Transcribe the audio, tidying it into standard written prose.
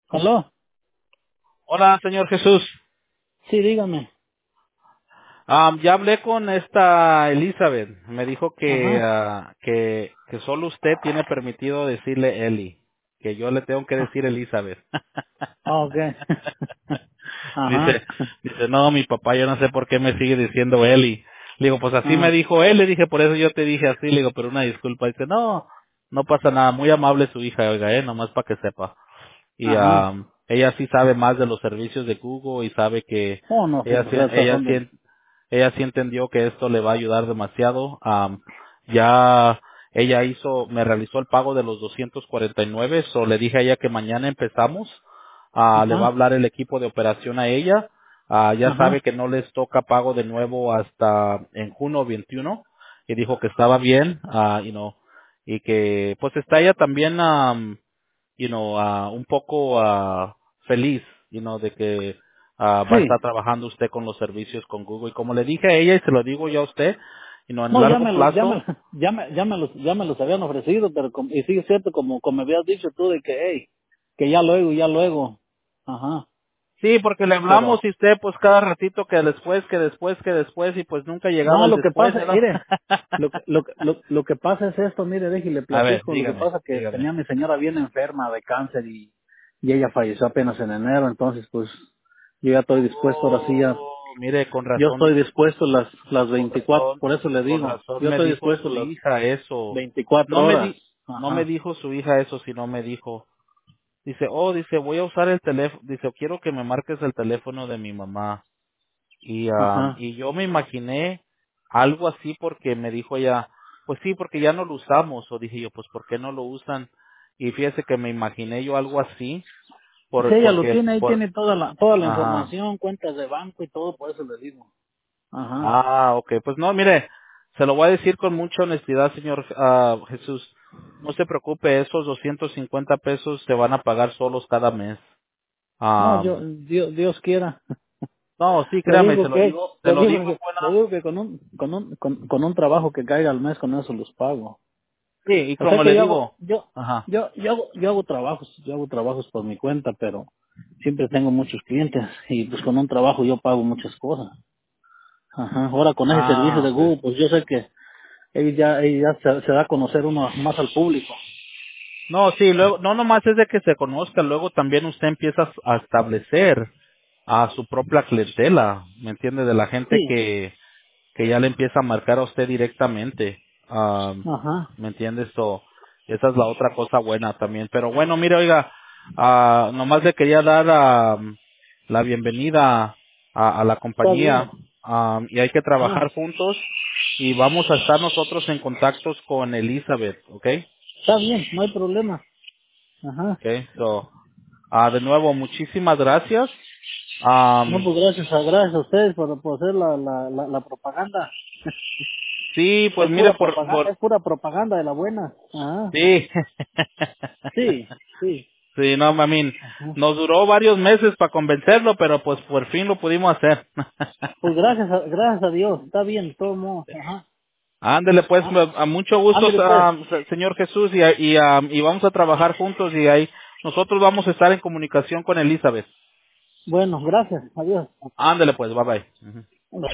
¿Aló? Hola, señor Jesús. Sí, dígame. Ya hablé con esta Elizabeth. Me dijo que, Ajá. que solo usted tiene permitido decirle Eli. Que yo le tengo que Ah, decir Elizabeth. ok. Ajá. dice, dice, no, mi papá, yo no sé por qué me sigue diciendo Eli. Le digo, pues así me Ah, dijo él. Le dije, por eso yo te dije así. Le digo, pero una disculpa. Dice, no, no pasa nada. Muy amable su hija, oiga, nomás para que sepa. Y ajá. ella sí sabe más de los servicios de Google y sabe que Oh, no, sí, ella pues sí, esas son de... ella sí entendió que esto le va a ayudar demasiado. Ya ella me realizó el pago de los 249, so le dije a ella que mañana empezamos. Le va a Ajá. hablar el equipo de operación a ella. Ya sabe Ajá. que no les toca pago de nuevo hasta en junio 21 y dijo que estaba bien, y que pues está ella también un poco feliz, de que va a estar Sí. trabajando usted con los servicios con Google. Y como le dije a ella y se lo digo yo a usted, en No, largo plazo, ya me los habían ofrecido, pero y sí es cierto, como me habías dicho tú, de que, hey, que ya luego, ya luego. Ajá. sí, porque le hablamos Pero, y usted pues cada ratito que después, que después, que después y pues nunca llegaba no, el lo que después, pasa, ¿no? mire, lo que pasa es esto, mire, déjale A ver, platico, lo que dígame, pasa que dígame. tenía a mi señora bien enferma de cáncer y ella falleció apenas en enero, entonces pues yo ya estoy dispuesto, ahora sí ya, Oh, mire, yo estoy dispuesto las con 24, razón, por eso le con digo, razón yo me estoy dijo dispuesto su las hija eso. 24 No me horas, di, no me ajá, dijo su hija eso, sino me dijo, dice, dice, voy a usar el teléfono, dice, quiero que me marques el teléfono de mi mamá. ajá, Y yo me imaginé algo así porque me dijo ella, pues sí, porque ya no lo usamos. O dije yo, pues ¿por qué no lo usan? Y fíjese que me imaginé yo algo así, sí, ella lo porque, tiene, ahí tiene toda la ajá. información, cuentas de banco y todo, por eso le digo, ajá, Ok, pues no, mire, se lo voy a decir con mucha honestidad, señor Jesús. No se preocupe, esos 250 pesos se van a pagar solos cada mes. no, Am, Dios quiera. no, sí, Le créame, digo que, se lo digo en le buena. digo que con un trabajo que caiga al mes, con eso los pago. Sí, y O sea como que le digo, ajá. yo hago trabajos por mi cuenta, pero siempre tengo muchos clientes y pues con un trabajo yo pago muchas cosas. Ajá. Ahora con ese servicio de Okay. Google, pues yo sé que ella se da a conocer uno más al público. No, sí, luego, no nomás es de que se conozca, luego también usted empieza a establecer a su propia clientela, ¿me entiende? De la gente Sí, que ya le empieza a marcar a usted directamente, ajá, ¿me entiende? Esto, esa es la otra cosa buena también. Pero bueno, mire, oiga, nomás le quería dar la bienvenida a la está bien. compañía, y hay que Ajá, trabajar juntos y vamos a estar nosotros en contactos con Elizabeth, ¿ok? está bien, no hay problema. Ajá. Okay, so, de nuevo, muchísimas gracias. No, Um, pues gracias a ustedes por hacer la propaganda. sí, pues mire, Es pura propaganda de la buena. Ajá. sí, Sí, sí. sí, no, I mean, Ajá. nos duró varios meses para convencerlo, pero pues por fin lo pudimos hacer. Pues gracias a Dios, está bien, todo modo. Ajá. Ándele, pues, Ah, a mucho gusto, ándale pues. señor Jesús, y vamos a trabajar juntos y ahí nosotros vamos a estar en comunicación con Elizabeth. Bueno, gracias, adiós. Ándele, pues, bye bye. Ujú.